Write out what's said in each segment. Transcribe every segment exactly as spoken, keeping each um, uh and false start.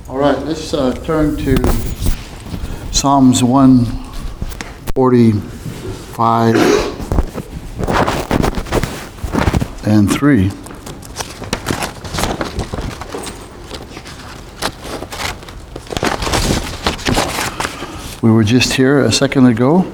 All right, let's uh, turn to Psalms one forty-five and three. We were just here a second ago.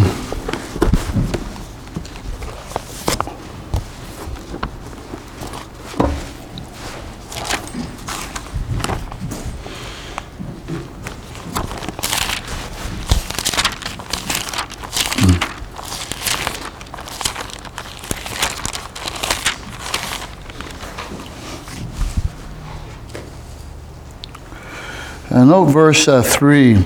Uh, note verse uh, three.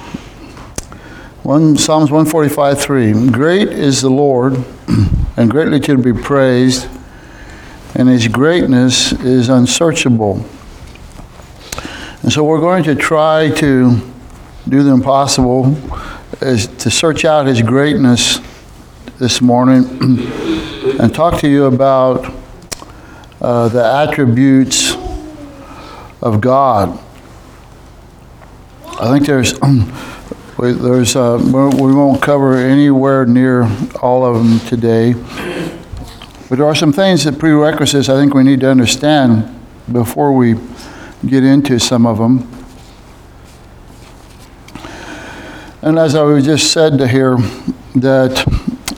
One, Psalms one forty-five, three. Great is the Lord, and greatly to be praised, and his greatness is unsearchable. And so we're going to try to do the impossible, is to search out his greatness this morning and talk to you about uh, the attributes of God. I think there's, we, there's, uh, we won't cover anywhere near all of them today, but there are some things that prerequisites I think we need to understand before we get into some of them. And as I just said to here, that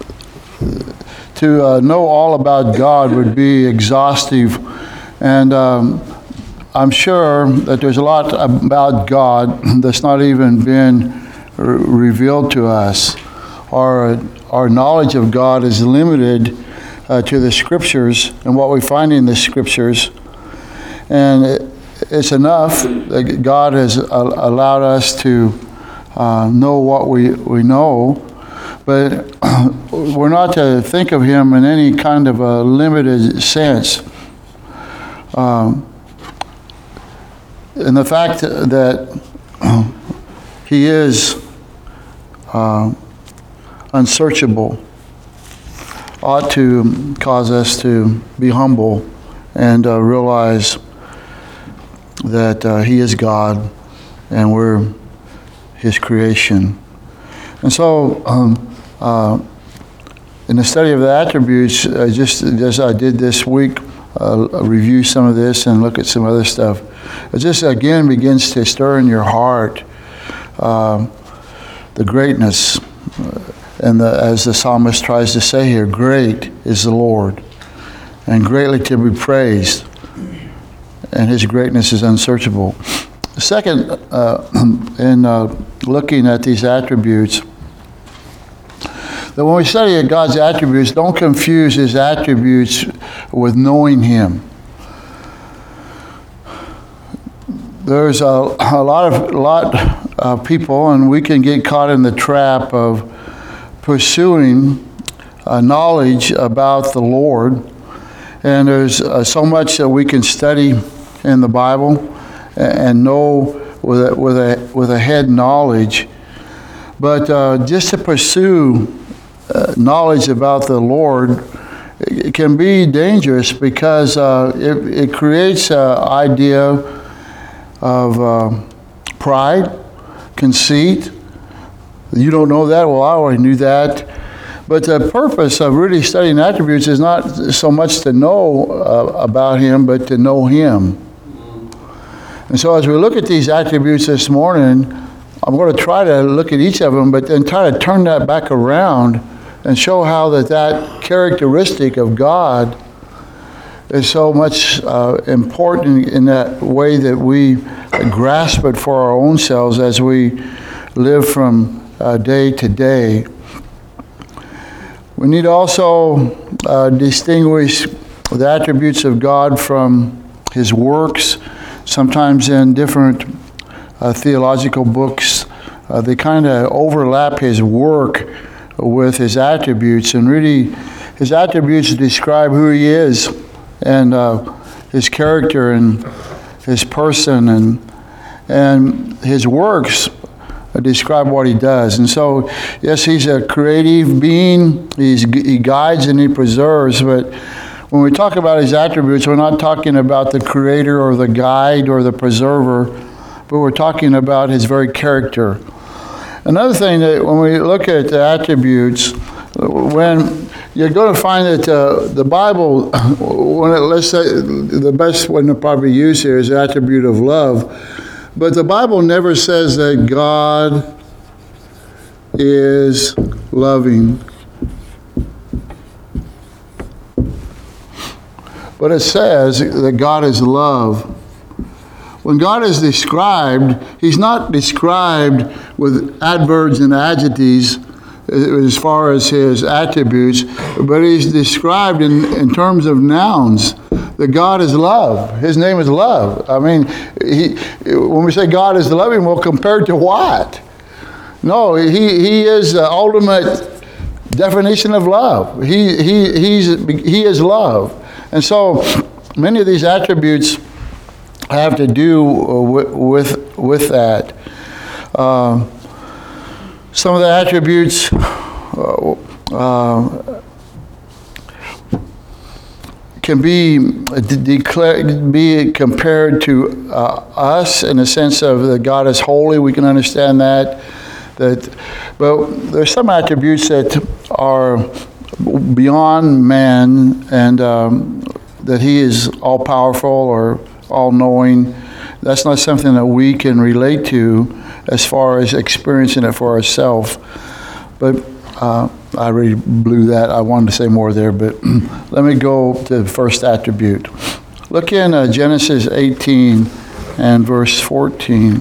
to uh, know all about God would be exhaustive, and um, I'm sure that there's a lot about God that's not even been re- revealed to us. Our, our knowledge of God is limited uh, to the Scriptures and what we find in the Scriptures. And it, it's enough that God has a- allowed us to uh, know what we, we know, but we're not to think of Him in any kind of a limited sense. Um, And the fact that he is uh, unsearchable ought to cause us to be humble and uh, realize that uh, he is God and we're his creation. And so um, uh, in the study of the attributes, I just as I did this week, uh, review some of this and look at some other stuff. It just again begins to stir in your heart um, the greatness, uh, and the, as the psalmist tries to say here, great is the Lord, and greatly to be praised, and his greatness is unsearchable. Second, uh, in uh, looking at these attributes, that when we study God's attributes, don't confuse his attributes with knowing him. There's a, a lot of a lot of people, and we can get caught in the trap of pursuing uh, knowledge about the Lord. And there's uh, so much that we can study in the Bible and, and know with a, with a with a head knowledge. But uh, just to pursue uh, knowledge about the Lord, it can be dangerous because uh, it, it creates an idea of uh, pride, conceit. You don't know that? Well, I already knew that. But the purpose of really studying attributes is not so much to know uh, about him, but to know him. And so as we look at these attributes this morning, I'm going to try to look at each of them, but then try to turn that back around and show how that, that characteristic of God is so much uh, important in that way that we grasp it for our own selves as we live from uh, day to day. We need to also uh, distinguish the attributes of God from his works. Sometimes in different uh, theological books, uh, they kind of overlap his work with his attributes, and really his attributes describe who he is, and uh, his character and his person, and and his works describe what he does. And so, yes, he's a creative being. He's, he guides and he preserves. But when we talk about his attributes, we're not talking about the creator or the guide or the preserver, but we're talking about his very character. Another thing that when we look at the attributes, when you're going to find that uh, the Bible, when it, let's say the best one to probably use here is the attribute of love, but the Bible never says that God is loving. But it says that God is love. When God is described, he's not described with adverbs and adjectives as far as his attributes, but he's described in, in terms of nouns, that God is love. His name is love. I mean, he, when we say God is loving, well, compared to what? No, he, he is the ultimate definition of love. He, he, he's, he is love. And so many of these attributes have to do with, with, with that. Uh, some of the attributes uh, uh, can be declared, be compared to uh, us in the sense of that God is holy. We can understand that. That, but there's some attributes that are beyond man, and um, that he is all-powerful or all-knowing. That's not something that we can relate to as far as experiencing it for ourselves. But uh, I already blew that. I wanted to say more there, but let me go to the first attribute. Look in uh, Genesis eighteen and verse fourteen.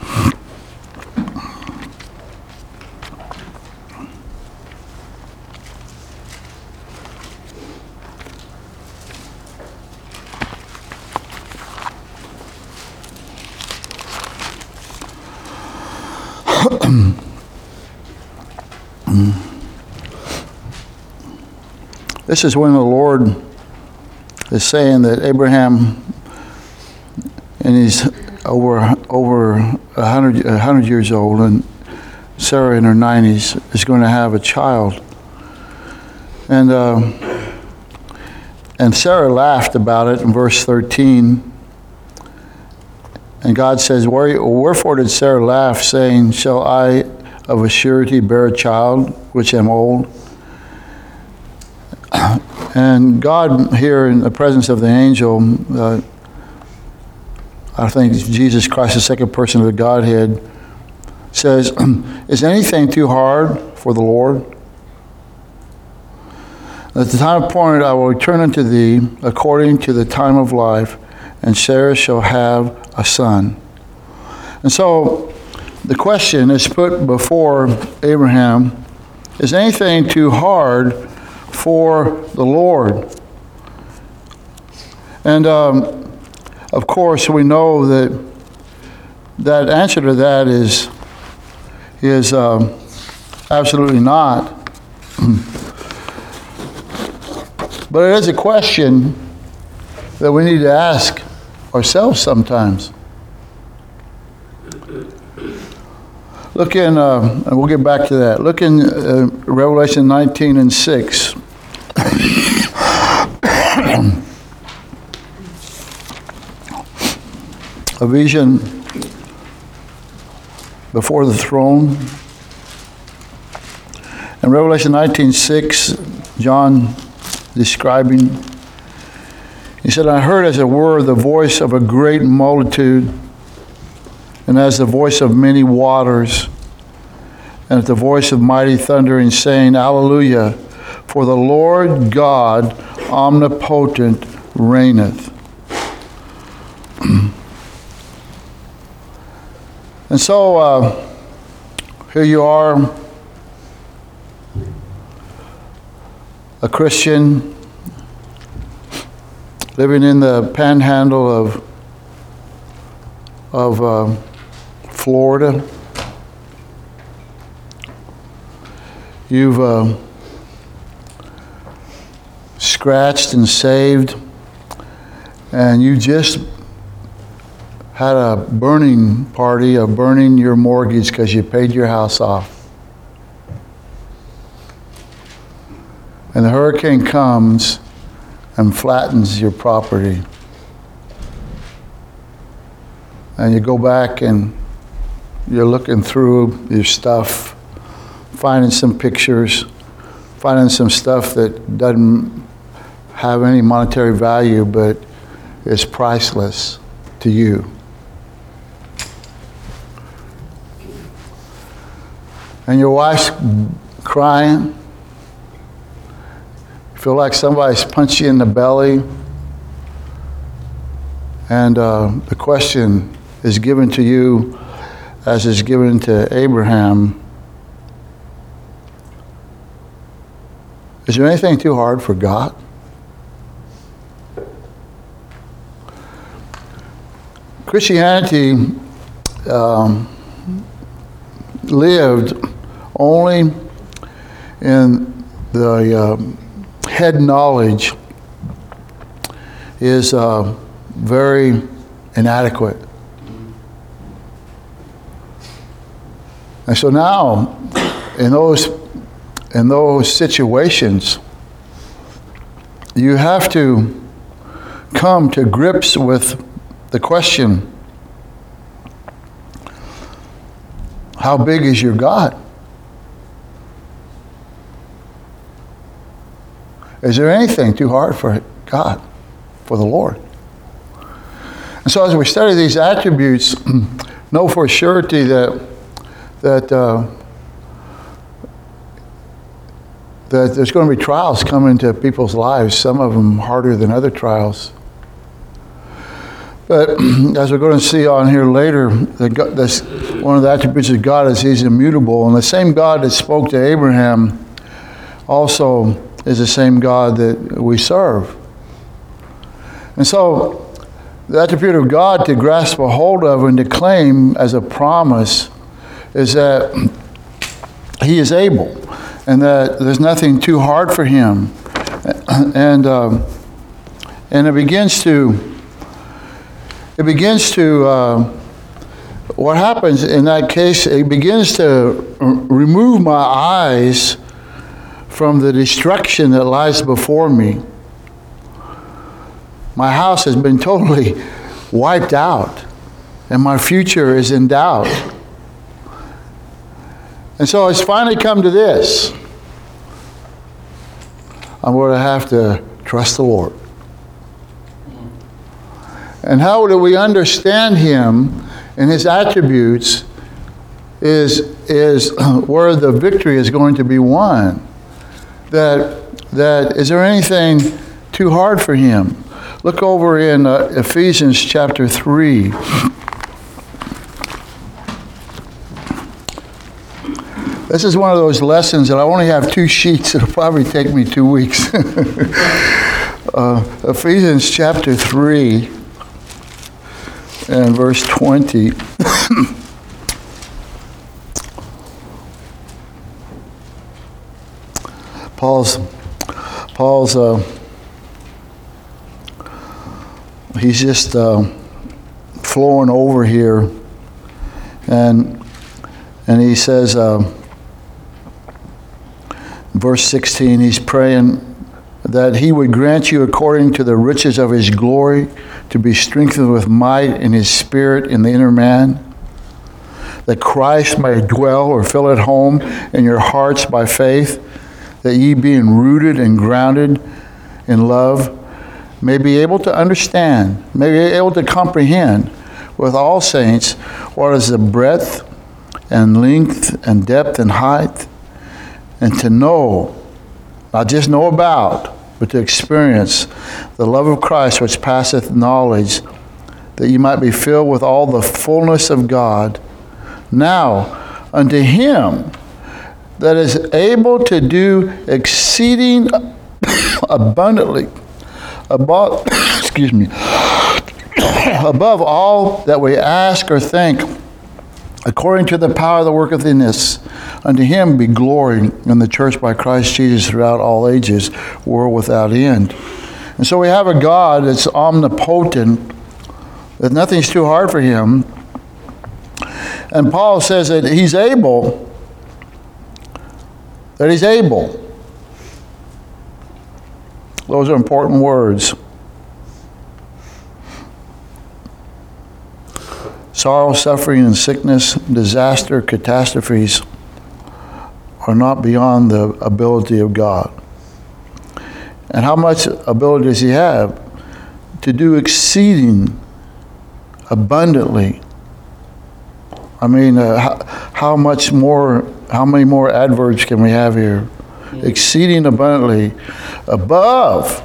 This is when the Lord is saying that Abraham, and he's over over a hundred a hundred years old, and Sarah in her nineties is going to have a child, and uh, and Sarah laughed about it in verse thirteen. And God says, "Wherefore did Sarah laugh, saying, Shall I of a surety bear a child, which am old?" And God here in the presence of the angel, uh, I think Jesus Christ, the second person of the Godhead, says, "Is anything too hard for the Lord? At the time appointed I will return unto thee according to the time of life, and Sarah shall have a son." And so the question is put before Abraham, is anything too hard for the Lord? And um, of course we know that that answer to that is is um, absolutely not. But it is a question that we need to ask ourselves sometimes. Look in, uh, and we'll get back to that. Look in uh, Revelation nineteen and six. A vision before the throne. In Revelation nineteen six, John describing, he said, "I heard as it were the voice of a great multitude, and as the voice of many waters, and at the voice of mighty thundering, saying, Alleluia, for the Lord God omnipotent reigneth." And so, uh, here you are, a Christian, living in the panhandle of, of uh, Florida. You've uh, scratched and saved, and you just had a burning party of burning your mortgage because you paid your house off. And the hurricane comes and flattens your property. and you go back and you're looking through your stuff, finding some pictures, finding some stuff that doesn't have any monetary value, but is priceless to you. And your wife's crying. You feel like somebody's punched you in the belly. And uh, the question is given to you as is given to Abraham. Is there anything too hard for God? Christianity um, lived only in the uh, head knowledge is uh, very inadequate. And so now, in those in those situations, you have to come to grips with the question, how big is your God? Is there anything too hard for God, for the Lord? And so as we study these attributes, know for surety that that uh, that there's going to be trials coming into people's lives, some of them harder than other trials. But as we're going to see on here later, the God, this, one of the attributes of God is He's immutable. And the same God that spoke to Abraham also is the same God that we serve. And so the attribute of God to grasp a hold of and to claim as a promise is that He is able and that there's nothing too hard for Him. And, um, and it begins to It begins to, uh, what happens in that case, it begins to r- remove my eyes from the destruction that lies before me. My house has been totally wiped out, and my future is in doubt. And so it's finally come to this. I'm going to have to trust the Lord. And how do we understand Him and His attributes is, is where the victory is going to be won. That, that is there anything too hard for Him? Look over in uh, Ephesians chapter three. This is one of those lessons that I only have two sheets. It'll probably take me two weeks. uh, Ephesians chapter three. And verse twenty. Paul's, Paul's, uh, he's just uh, flowing over here, and and he says, uh, verse sixteen, he's praying that He would grant you according to the riches of His glory to be strengthened with might in His Spirit in the inner man, that Christ may dwell or fill at home in your hearts by faith, that ye being rooted and grounded in love may be able to understand, may be able to comprehend with all saints what is the breadth and length and depth and height, and to know, not just know about, but to experience the love of Christ which passeth knowledge, that you might be filled with all the fullness of God. Now, unto Him that is able to do exceeding abundantly, above, excuse me, above all that we ask or think, according to the power that worketh in us. Unto Him be glory in the church by Christ Jesus throughout all ages, world without end. And so we have a God that's omnipotent, that nothing's too hard for Him. And Paul says that He's able, that He's able. Those are important words. Sorrow, suffering, and sickness, disaster, catastrophes are not beyond the ability of God. And how much ability does he have? To do exceeding abundantly. I mean, uh, how, how much more, how many more adverbs can we have here? Yeah. Exceeding abundantly, above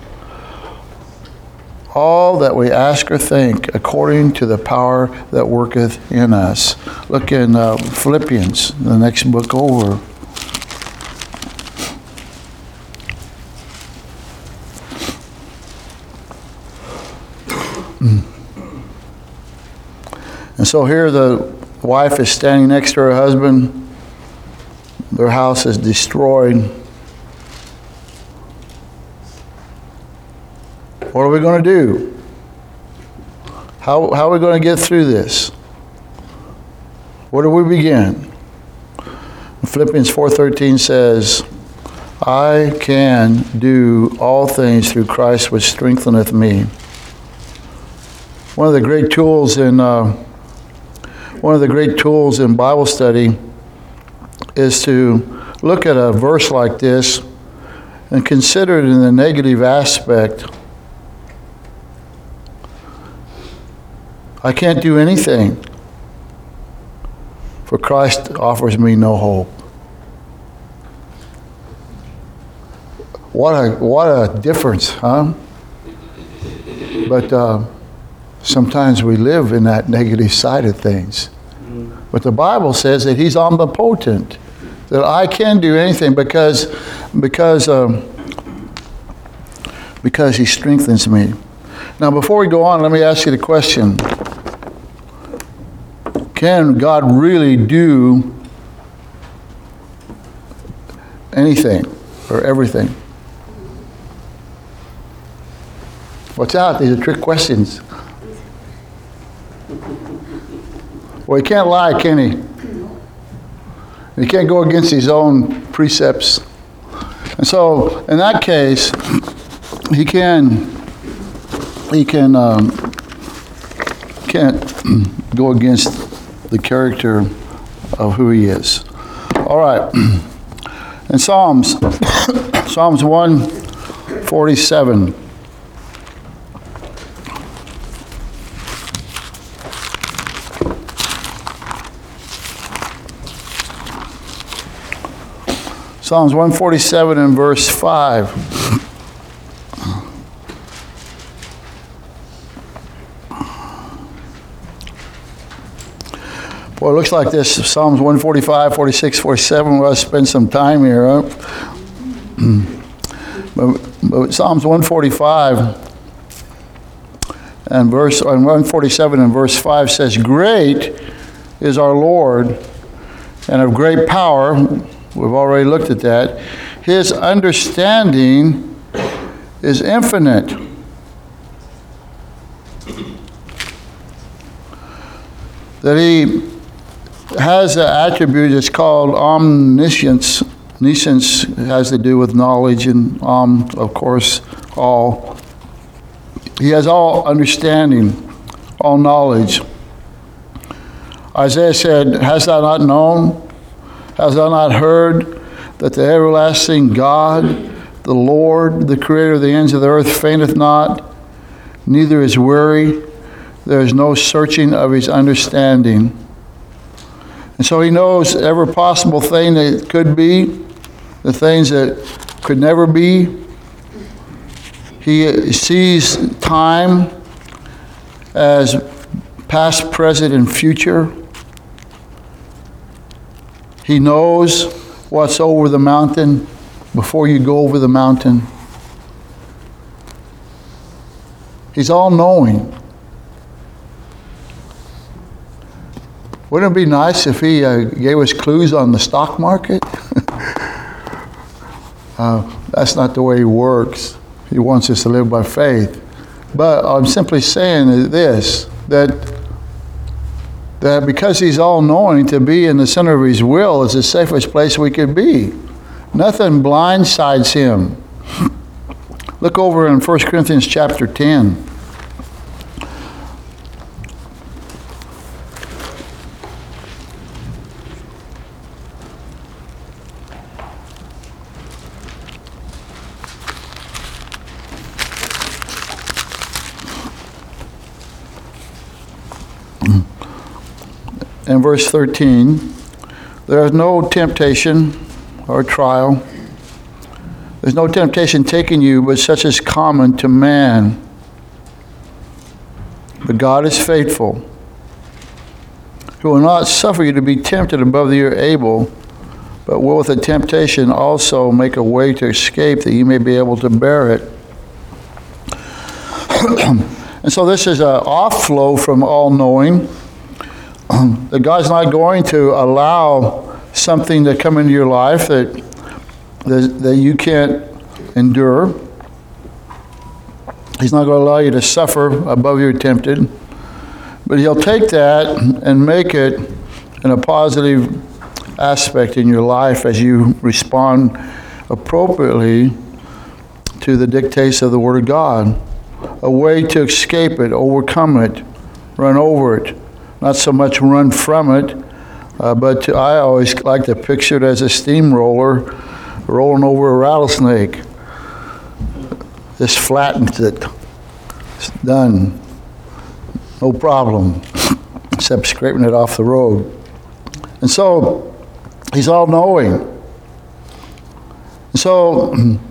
all that we ask or think, according to the power that worketh in us. Look in uh, Philippians, the next book over. And so here the wife is standing next to her husband. Their house is destroyed. What are we going to do? How, how are we going to get through this? Where do we begin? Philippians four thirteen says, I can do all things through Christ which strengtheneth me. One of the great tools in uh, one of the great tools in Bible study is to look at a verse like this and consider it in the negative aspect. I can't do anything, for Christ offers me no hope. What a what a difference, huh? But uh, sometimes we live in that negative side of things. But the Bible says that He's omnipotent, that I can do anything because because um, because He strengthens me. Now, before we go on, let me ask you the question: can God really do anything or everything? What's out? These are trick questions. Well, he can't lie, can he? He can't go against his own precepts. And so, in that case, he can he can um, can't go against the character of who he is. All right. In Psalms, Psalms one forty-seven. Psalms one forty-seven and verse five. Boy, it looks like this. Psalms one forty-five, forty-six, forty-seven. We'll spend some time here. Huh? but, but Psalms one forty-five and verse and one forty-seven and verse five says, "Great is our Lord, and of great power." We've already looked at that. His understanding is infinite. That he has an attribute that's called omniscience. Omniscience has to do with knowledge, and um, of course, all. He has all understanding, all knowledge. Isaiah said, "Hast thou not known? Hast thou not heard that the everlasting God, the Lord, the creator of the ends of the earth, fainteth not, neither is weary. There is no searching of his understanding." And so he knows every possible thing that could be, the things that could never be. He sees time as past, present, and future. He knows what's over the mountain before you go over the mountain. He's all-knowing. Wouldn't it be nice if he uh, gave us clues on the stock market? uh, that's not the way he works. He wants us to live by faith. But I'm simply saying this, that that because he's all-knowing, to be in the center of his will is the safest place we could be. Nothing blindsides him. Look over in First Corinthians chapter ten. in verse thirteen, there is no temptation or trial. There's no temptation taking you, but such is common to man. But God is faithful, who will not suffer you to be tempted above that you are able, but will with the temptation also make a way to escape, that you may be able to bear it. And so this is an off-flow from all-knowing. That God's not going to allow something to come into your life that, that, that you can't endure. He's not going to allow you to suffer above you're tempted. But He'll take that and make it in a positive aspect in your life as you respond appropriately to the dictates of the Word of God. A way to escape it, overcome it, run over it. Not so much run from it, uh, but to, I always like to picture it as a steamroller rolling over a rattlesnake. Just flattens it. It's done. No problem, except scraping it off the road. And so, He's all-knowing. And so,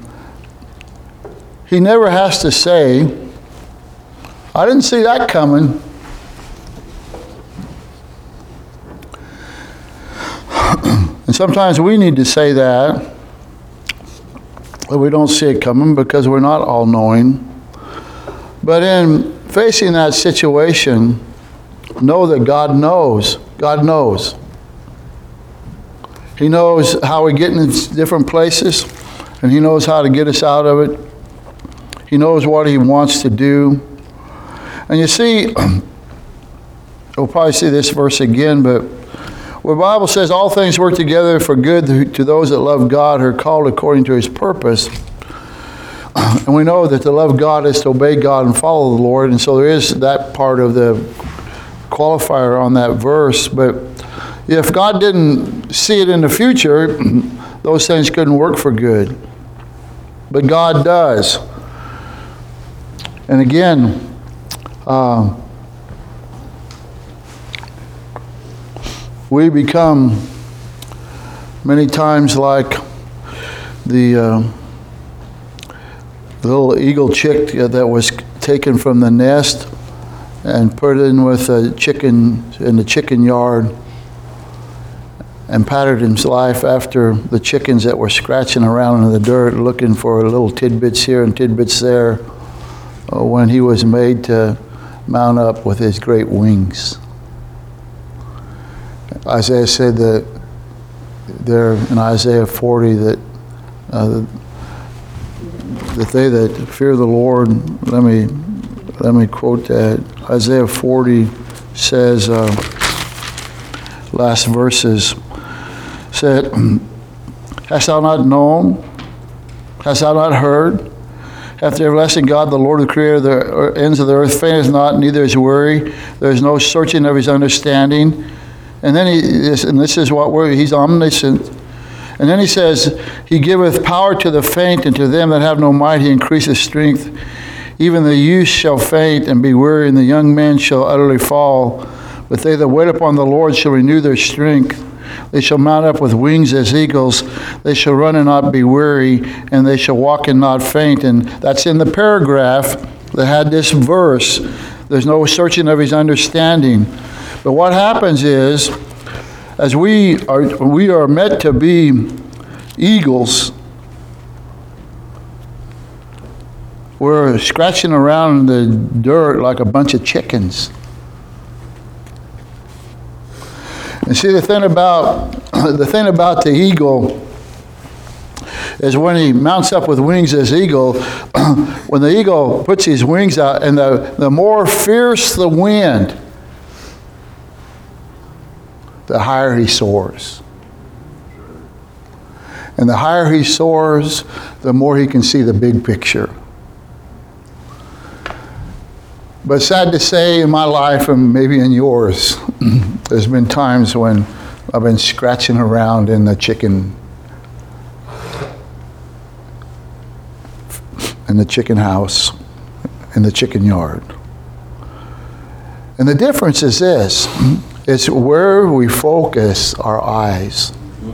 He never has to say, I didn't see that coming. And sometimes we need to say that, but we don't see it coming because we're not all-knowing. But in facing that situation, know that God knows. God knows. He knows how we get in different places, and He knows how to get us out of it. He knows what He wants to do. And you see, we'll probably see this verse again, but where the Bible says all things work together for good to those that love God, who are called according to His purpose. And we know that to love God is to obey God and follow the Lord. And so there is that part of the qualifier on that verse. But if God didn't see it in the future, those things couldn't work for good. But God does. And again, uh, we become many times like the uh, little eagle chick that was taken from the nest and put in with a chicken in the chicken yard and patterned his life after the chickens that were scratching around in the dirt looking for little tidbits here and tidbits there uh, when he was made to mount up with his great wings. Isaiah said that there in Isaiah forty that uh, that they that fear the Lord, let me let me quote that. Isaiah forty says, uh, last verses said, hast thou not known? Hast thou not heard? Hath the everlasting God, the Lord, the creator of the ends of the earth, fainteth not, neither is weary. There is no searching of His understanding. And then he, and this is what we're, He's omniscient. And then He says, He giveth power to the faint, and to them that have no might He increaseth strength. Even the youth shall faint and be weary, and the young men shall utterly fall. But they that wait upon the Lord shall renew their strength. They shall mount up with wings as eagles. They shall run and not be weary, and they shall walk and not faint. And that's in the paragraph that had this verse. There's no searching of His understanding. But what happens is, as we are, we are meant to be eagles, we're scratching around in the dirt like a bunch of chickens. And see, the thing about the thing about the eagle is when he mounts up with wings as eagle, when the eagle puts his wings out, and the, the more fierce the wind, the higher he soars. And the higher he soars, the more he can see the big picture. But sad to say, in my life, and maybe in yours, there's been times when I've been scratching around in the chicken, in the chicken house, in the chicken yard. And the difference is this. It's where we focus our eyes.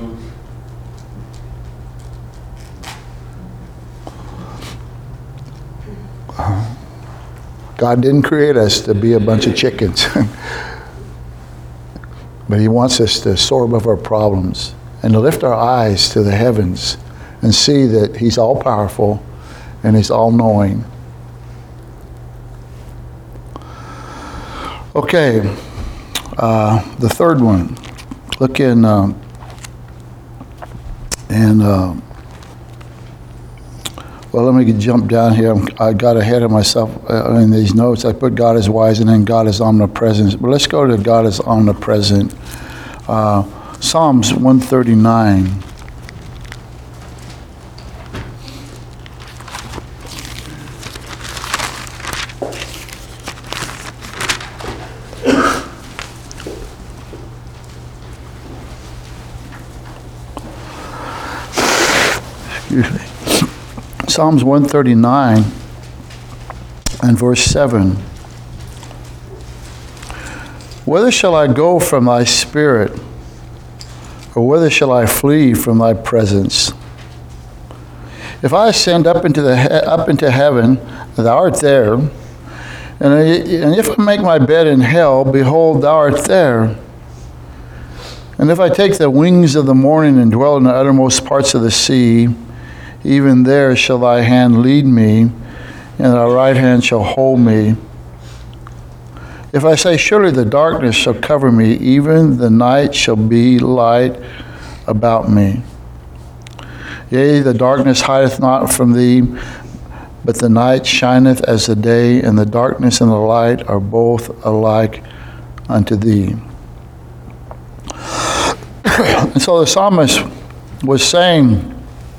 God didn't create us to be a bunch of chickens. But he wants us to soar above our problems and to lift our eyes to the heavens and see that he's all powerful and he's all knowing. Okay, uh, the third one. Look in, uh, in uh, well, let me jump down here. I'm, I got ahead of myself uh, in these notes. I put God is wise and then God is omnipresent. But let's go to God is omnipresent. Uh, Psalms one thirty-nine. Excuse me. Psalms one thirty-nine and verse seven. Whither shall I go from thy spirit? Or whither shall I flee from thy presence? If I ascend up into the he- up into heaven, thou art there. And, I, and if I make my bed in hell, behold, thou art there. And if I take the wings of the morning and dwell in the uttermost parts of the sea, even there shall thy hand lead me, and thy right hand shall hold me. If I say, surely the darkness shall cover me, even the night shall be light about me. Yea, the darkness hideth not from thee, but the night shineth as the day, and the darkness and the light are both alike unto thee. And so the psalmist was saying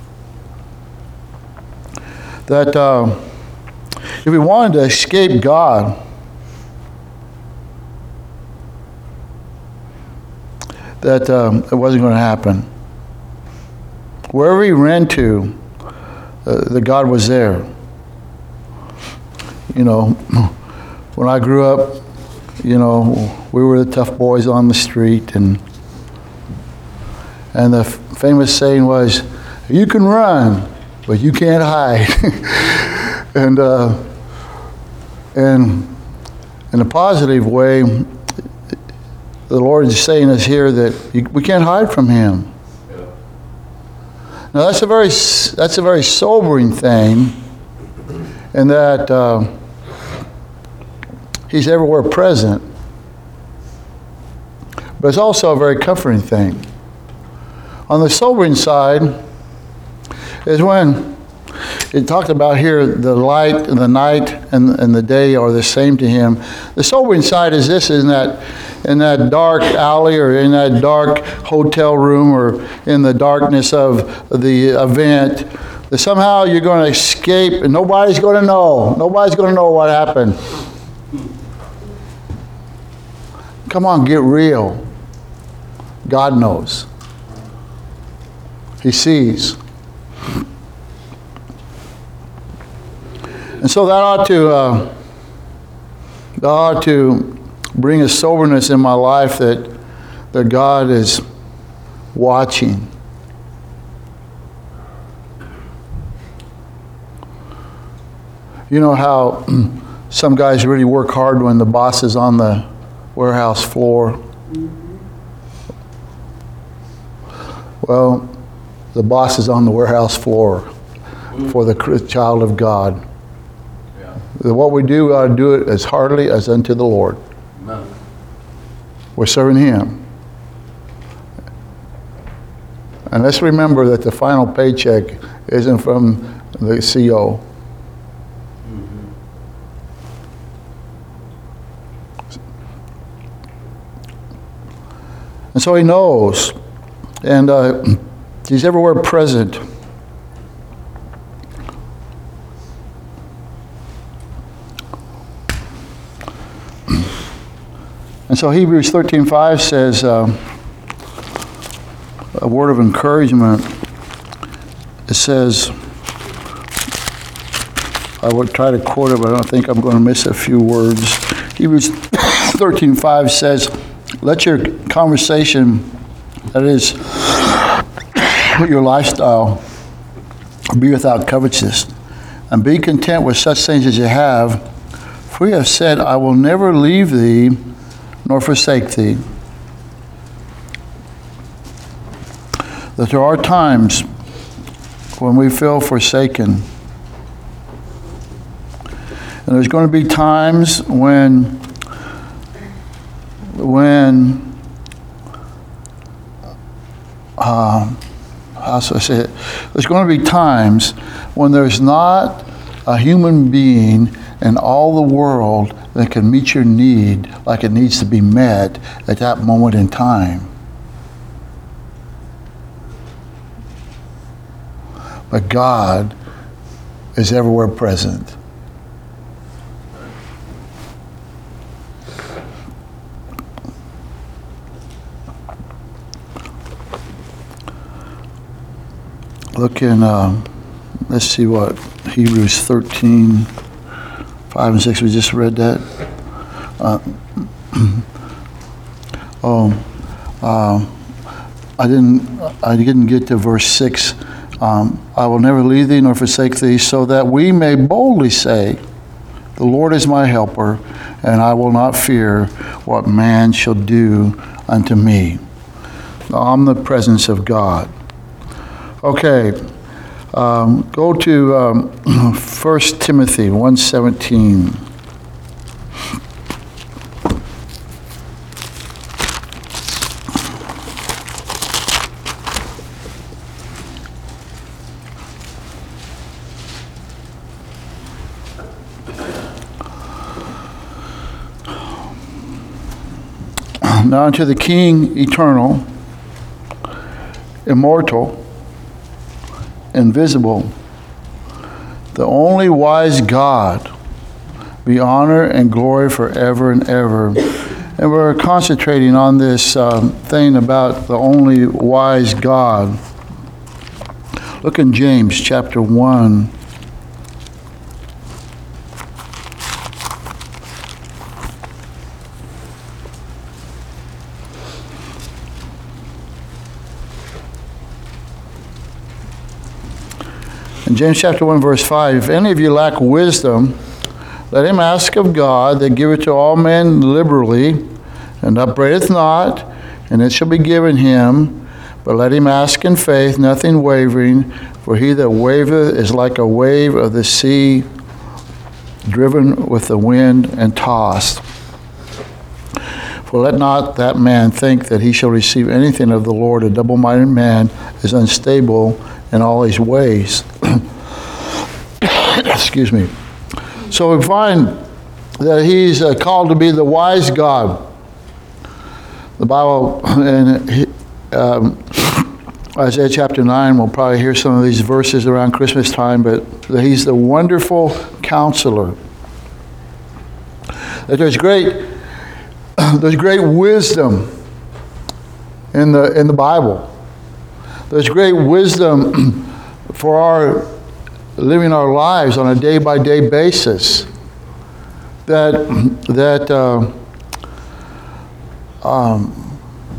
that uh, if we wanted to escape God, that um, it wasn't going to happen. Wherever he ran to, uh, the God was there. You know, when I grew up, you know, we were the tough boys on the street, and and the f- famous saying was, "You can run, but you can't hide." and uh, and in a positive way, the Lord is saying us here that you, we can't hide from him. Yeah. Now that's a very that's a very sobering thing, in that uh, he's everywhere present. But it's also a very comforting thing. On the sobering side is when it talked about here the light and the night and, and the day are the same to him. The sobering side is this, is that in that dark alley or in that dark hotel room or in the darkness of the event, that somehow you're going to escape and nobody's going to know. Nobody's going to know what happened. Come on, get real. God knows. He sees. And so that ought to uh, that ought to bring a soberness in my life that that God is watching. You know how some guys really work hard when the boss is on the warehouse floor. Well, the boss is on the warehouse floor for the child of God. Yeah. What we do, we ought to do it as heartily as unto the Lord. Amen. We're serving him. And let's remember that the final paycheck isn't from the C O. Mm-hmm. And so he knows. And uh, he's everywhere present. And so Hebrews thirteen five says, uh, a word of encouragement. It says, I would try to quote it, but I don't think I'm going to miss a few words. Hebrews thirteen five says, let your conversation, that is, your lifestyle, be without covetousness, and be content with such things as you have. For you have said, I will never leave thee nor forsake thee. That there are times when we feel forsaken. And there's going to be times when, when, uh, how should I say it? There's going to be times when there's not a human being in all the world that can meet your need like it needs to be met at that moment in time. But God is everywhere present. Look in, uh, let's see what, Hebrews thirteen, five and six, we just read that. Uh, oh, uh, I didn't, I didn't get to verse six. Um, I will never leave thee nor forsake thee, so that we may boldly say, the Lord is my helper, and I will not fear what man shall do unto me. The omnipresence of God. Okay, um, go to um, First Timothy one seventeen. Now unto the King eternal, immortal, invisible, the only wise God, be honor and glory forever and ever. And we're concentrating on this um, thing about the only wise God. Look in James chapter one. In James chapter one, verse five, if any of you lack wisdom, let him ask of God, that giveth to all men liberally, and upbraideth not, and it shall be given him. But let him ask in faith, nothing wavering, for he that wavereth is like a wave of the sea, driven with the wind and tossed. For let not that man think that he shall receive anything of the Lord. A double-minded man is unstable in all his ways. Excuse me. So we find that he's uh, called to be the wise God. The Bible in um, Isaiah chapter nine, we'll probably hear some of these verses around Christmas time, but that he's the wonderful counselor. That there's great, there's great wisdom in the in the Bible. There's great wisdom for our living our lives on a day-by-day basis. That that uh, um,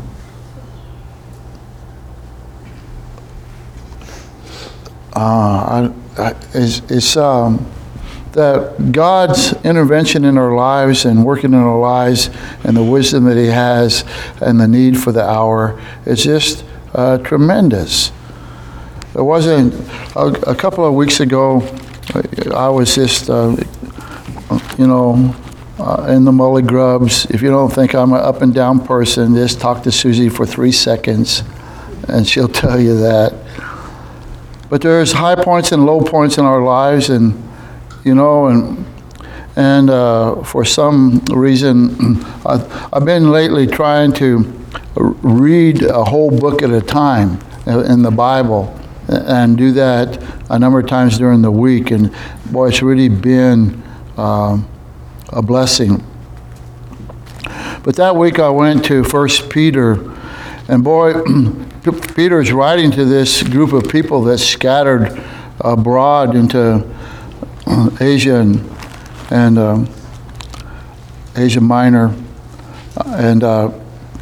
uh, I, I, is is um, that God's intervention in our lives and working in our lives, and the wisdom that He has, and the need for the hour is just uh, tremendous. There wasn't a, a couple of weeks ago. I was just, uh, you know, uh, in the Mully Grubs. If you don't think I'm an up and down person, just talk to Susie for three seconds, and she'll tell you that. But there's high points and low points in our lives, and you know, and and uh, for some reason, I've, I've been lately trying to read a whole book at a time in the Bible, and do that a number of times during the week. And boy, it's really been um, a blessing. But that week I went to First Peter, and boy, Peter is writing to this group of people that's scattered abroad into Asia and, and um, Asia Minor, and uh,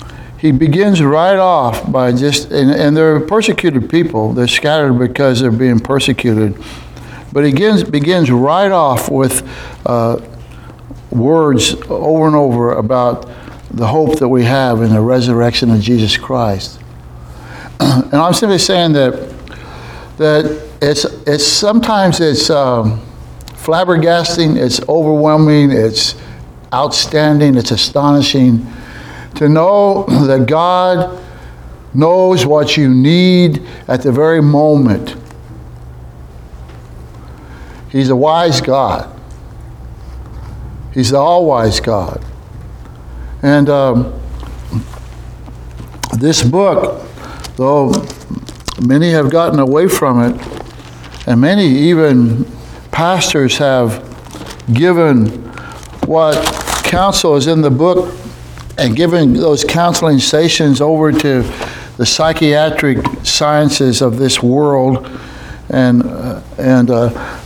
he begins right off by just, and, and they're persecuted people. They're scattered because they're being persecuted. But he begins, begins right off with uh, words over and over about the hope that we have in the resurrection of Jesus Christ. And I'm simply saying that that it's it's sometimes it's um, flabbergasting, it's overwhelming, it's outstanding, it's astonishing to know that God knows what you need at the very moment. He's a wise God. He's the all-wise God. And um, this book, though many have gotten away from it, and many even pastors have given what counsel is in the book and given those counseling stations over to the psychiatric sciences of this world. And, uh, and uh,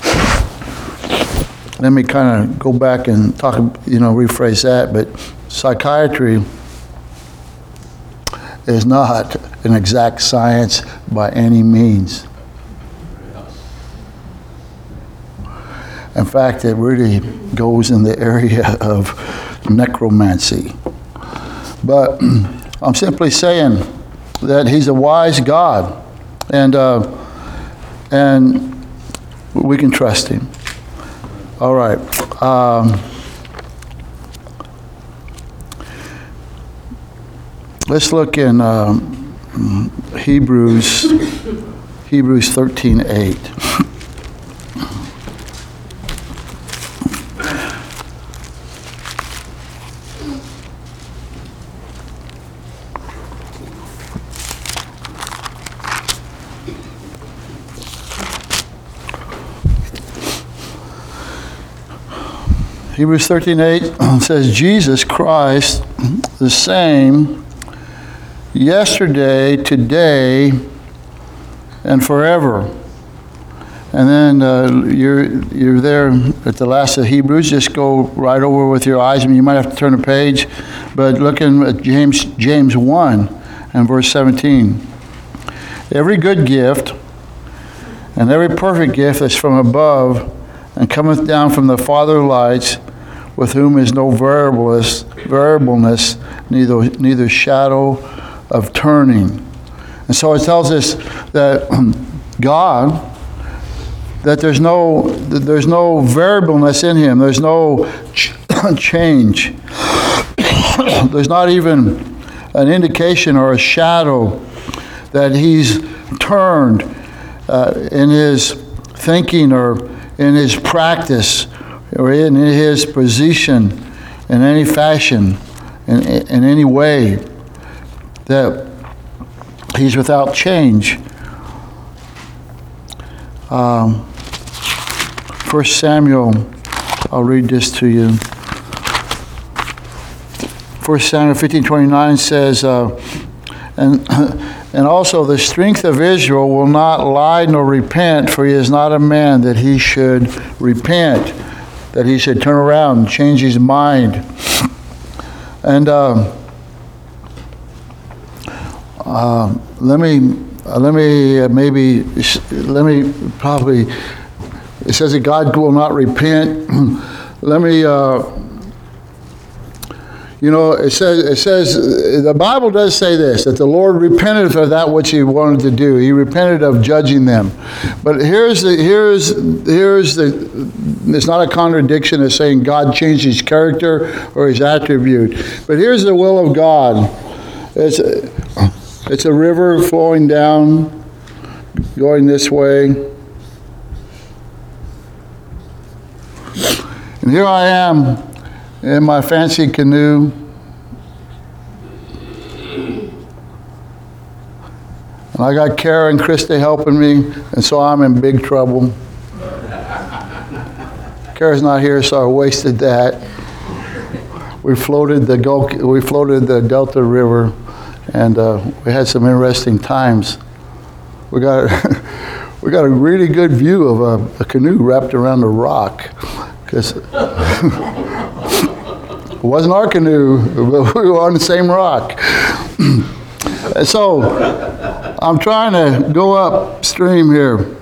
let me kind of go back and talk, you know, rephrase that, but psychiatry is not an exact science by any means. In fact, it really goes in the area of necromancy. But I'm simply saying that he's a wise God, and uh, and we can trust him. All right. Um, let's look in um, Hebrews, Hebrews thirteen eight. Hebrews thirteen eight says, Jesus Christ, the same yesterday, today, and forever. And then uh, you're you're there at the last of Hebrews. Just go right over with your eyes. I mean, you might have to turn a page, but looking at James James one and verse seventeen. Every good gift and every perfect gift is from above, and cometh down from the Father of lights, with whom is no variableness, variableness, neither neither shadow of turning. And so it tells us that God, that there's no that there's no variableness in him. There's no ch- change. There's not even an indication or a shadow that he's turned uh, in his thinking or in his practice or in his position in any fashion, in, in any way, that he's without change. Um, First Samuel, I'll read this to you. First Samuel fifteen twenty-nine says, uh, and and also the strength of Israel will not lie nor repent, for he is not a man that he should repent, that he should turn around and change his mind. And um, uh, let me uh, let me uh, maybe let me probably. It says that God will not repent. Let me. Uh, You know, it says, it says, the Bible does say this, that the Lord repented of that which he wanted to do. He repented of judging them. But here's the, here's, here's the, it's not a contradiction of saying God changed his character or his attribute. But here's the will of God. It's a, it's a river flowing down, going this way. And here I am, in my fancy canoe, and I got Kara and Krista helping me, and so I'm in big trouble. Kara's not here, so I wasted that. We floated the Gulf, we floated the Delta River, and uh, we had some interesting times. We got we got a really good view of a, a canoe wrapped around a rock, because. It wasn't our canoe, but we were on the same rock. So I'm trying to go upstream here.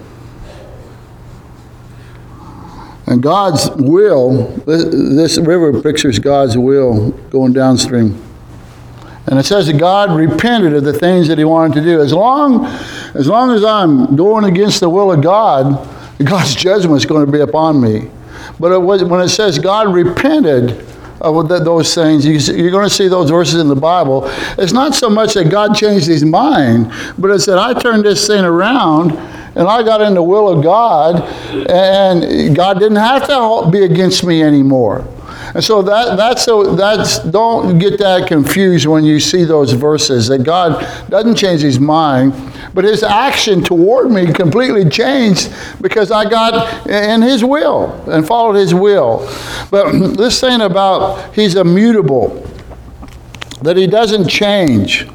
And God's will, this river pictures God's will going downstream. And it says that God repented of the things that he wanted to do. As long, as long as I'm going against the will of God, God's judgment is going to be upon me. But it was, when it says God repented of those things, you're going to see those verses in the Bible. It's not so much that God changed his mind, but it's that I turned this thing around and I got in the will of God, and God didn't have to be against me anymore. And so that that's so that's don't get that confused when you see those verses, that God doesn't change his mind, but his action toward me completely changed because I got in his will and followed his will. But this thing about he's immutable, that he doesn't change.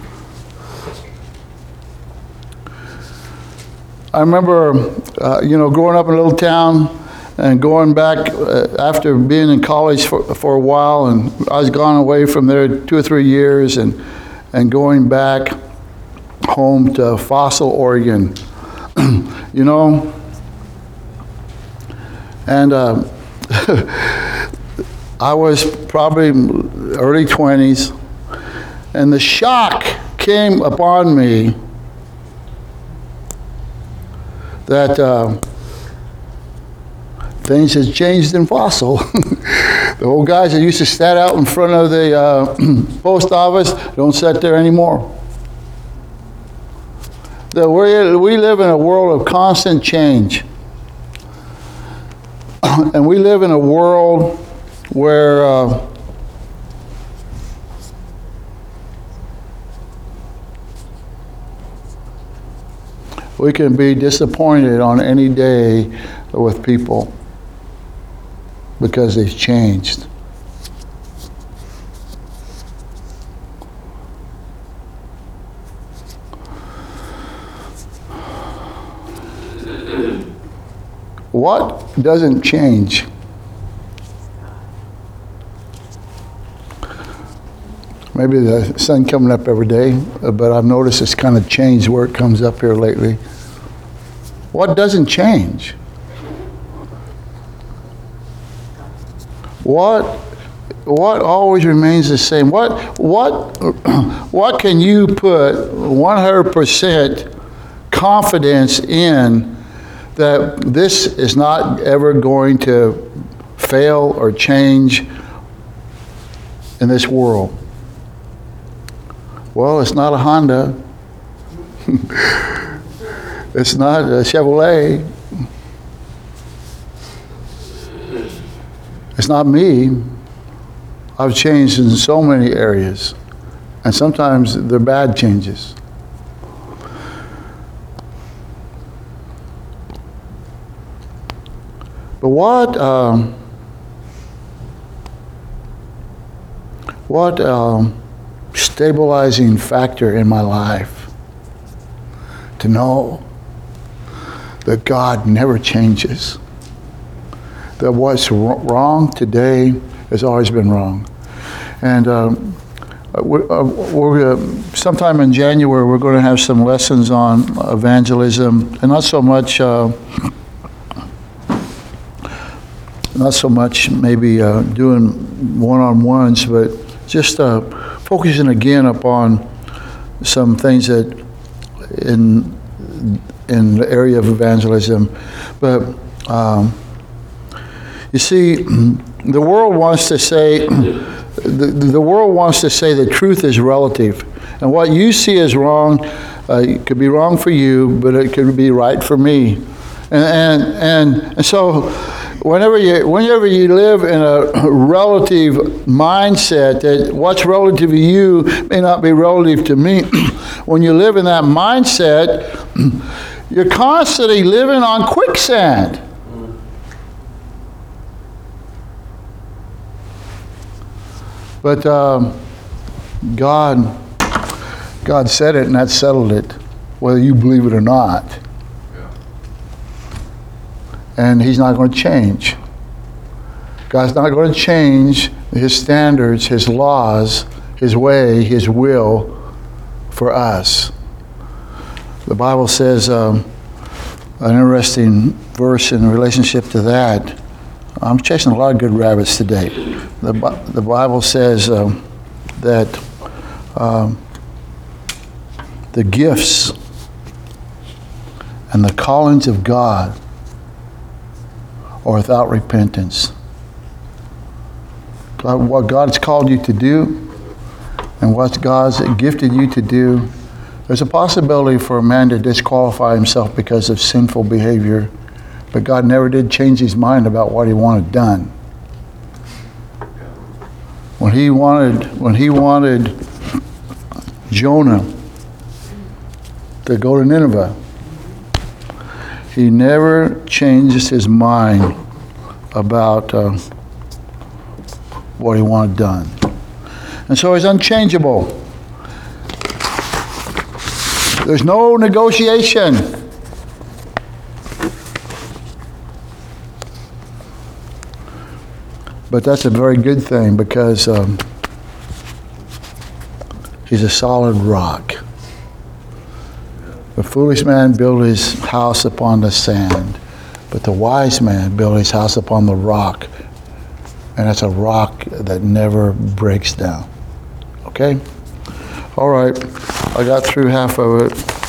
I remember, uh, you know, growing up in a little town and going back uh, after being in college for, for a while, and I was gone away from there two or three years, and and going back home to Fossil, Oregon, you know, and uh, I was probably early twenties, and the shock came upon me that uh, things has changed in Fossil. The old guys that used to stand out in front of the uh, post office don't sit there anymore. The, we, we live in a world of constant change. And we live in a world where uh, we can be disappointed on any day with people because they've changed. What doesn't change? Maybe the sun coming up every day, but I've noticed it's kind of changed where it comes up here lately. What doesn't change? What what always remains the same? What what what can you put one hundred percent confidence in that this is not ever going to fail or change in this world? Well, it's not a Honda. It's not a Chevrolet. It's not me. I've changed in so many areas, and sometimes they're bad changes. But what um, what um, stabilizing factor in my life to know that God never changes. That what's wrong today has always been wrong. And um, we're, uh, we're uh, sometime in January we're going to have some lessons on evangelism, and not so much, uh, not so much maybe uh, doing one-on-ones, but just uh, focusing again upon some things that in in the area of evangelism. But um, you see, the world wants to say, the, the world wants to say that truth is relative. And what you see as wrong, uh, it could be wrong for you, but it could be right for me. And, and, and, and so whenever you, whenever you live in a relative mindset that what's relative to you may not be relative to me, when you live in that mindset, you're constantly living on quicksand. But um, God, God said it, and that settled it, whether you believe it or not. Yeah. And He's not going to change. God's not going to change His standards, His laws, His way, His will for us. The Bible says um, an interesting verse in relationship to that. I'm chasing a lot of good rabbits today. The, the Bible says um, that um, the gifts and the callings of God are without repentance. God, what God's called you to do and what God's gifted you to do, there's a possibility for a man to disqualify himself because of sinful behavior, but God never did change his mind about what he wanted done. When he wanted, when he wanted Jonah to go to Nineveh, he never changed his mind about uh, what he wanted done. And so he's unchangeable. There's no negotiation. But that's a very good thing because um, he's a solid rock. The foolish man built his house upon the sand, but the wise man built his house upon the rock. And it's a rock that never breaks down. Okay? All right. I got through half of it.